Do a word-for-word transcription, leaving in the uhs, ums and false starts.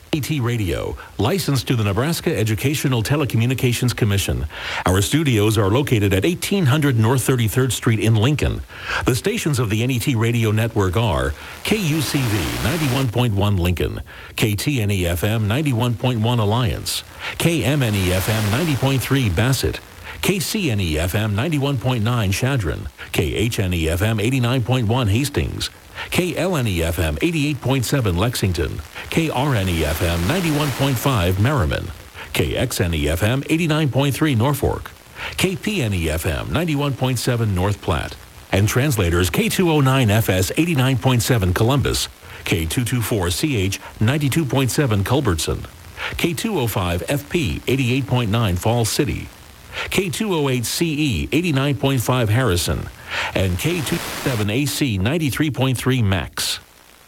N E T Radio, licensed to the Nebraska Educational Telecommunications Commission. Our studios are located at eighteen hundred North thirty-third Street in Lincoln. The stations of the N E T Radio Network are K U C V ninety-one point one Lincoln, K T N E F M ninety-one point one Alliance, K M N E F M ninety point three Bassett, K C N E F M ninety-one point nine Chadron, K H N E F M eighty-nine point one Hastings, K L N E F M eighty-eight point seven Lexington, K R N E F M ninety-one point five Merriman, K X N E F M eighty-nine point three Norfolk, K P N E F M ninety-one point seven North Platte, and translators K two oh nine F S eighty-nine point seven Columbus, K two twenty-four C H ninety-two point seven Culbertson, K two oh five F P eighty-eight point nine Falls City, K two oh eight C E eighty-nine point five Harrison, and K two seven A C ninety-three point three Max.